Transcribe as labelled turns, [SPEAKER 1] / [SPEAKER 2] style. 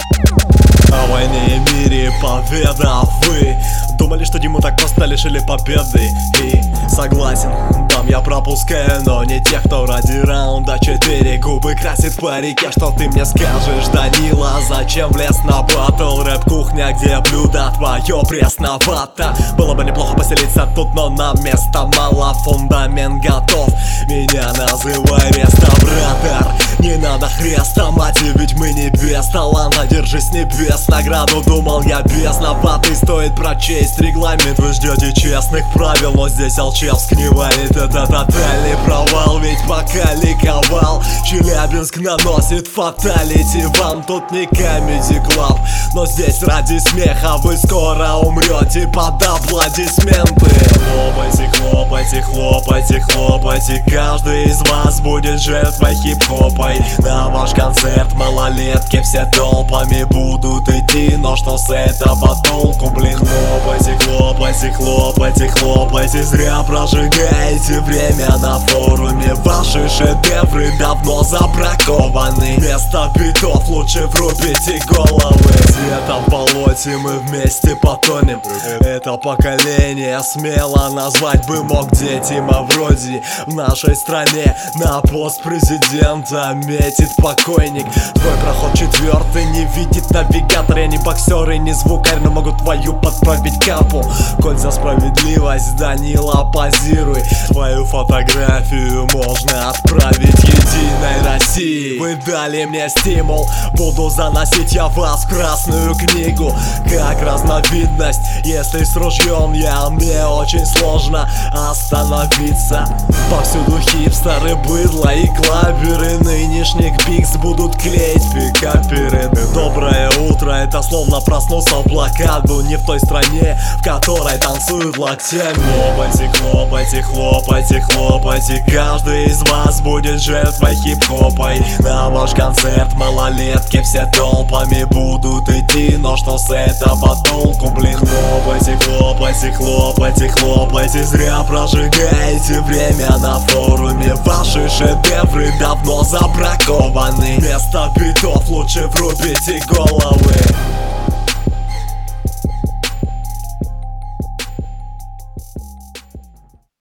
[SPEAKER 1] О войне и мире победа. Вы думали, что Диму так просто лишили победы? И согласен, дам я пропускаю, но не тех, кто ради раунда 4 губы красит по реке. Что ты мне скажешь, Данила, зачем влез на батл? Рэп-кухня, где блюдо твое пресновато. Было бы неплохо поселиться тут, но нам места мало. Фундамент готов, меня называй реставратор. Не надо хреста, мать, ведь мы не без таланта. Держись с небес, награду думал я безноватый. Стоит прочесть регламент, вы ждете честных правил, но здесь Алчевск не валит. Это тотальный провал, ведь пока ликовал Челябинск наносит фаталити. Вам тут не Comedy Club, но здесь ради смеха вы скоро умрете под аплодисменты. Хлопайте, хлопайте, хлопайте, хлопайте. Каждый из вас будет жертвой хип-хопа. На ваш концерт малолетки все толпами будут идти, но что с этого толку, блин? Хлопайте, хлопайте, хлопайте, хлопайте. Зря прожигаете время на форуме. Ваши шедевры давно забракованы. Вместо битов лучше врубите головы. Светом в болоте мы вместе потонем. Это поколение смело назвать бы мог дети Мавроди. В нашей стране на пост президента метит покойник. Твой проход четвертый не видит навигатор. Я не боксер и не звукарь, но могу твою подправить капу. Коль за справедливость, Данила, позируй. Твою фотографию можно отправить Единой России. Вы дали мне стимул, буду заносить я вас в красную книгу. Как разновидность, если с ружьем мне очень сложно остановиться. Повсюду хипстеры, быдло и клаберы. Нынешних бикс будут клеить пикаперы. Доброе утро, это словно проснулся в блокаду. Не в той стране, в которой танцуют локтями. Хлопайте, хлопайте, хлопайте, хлопайте. Каждый из вас будет жертвой хип-хопа. На ваш концерт малолетки все толпами будут идти, но что с этого толку, блин? Хлопайте, хлопайте, хлопайте, хлопайте. Зря прожигаете время на форуме. Ваши шедевры давно забракованы. Вместо битов лучше врубите головы.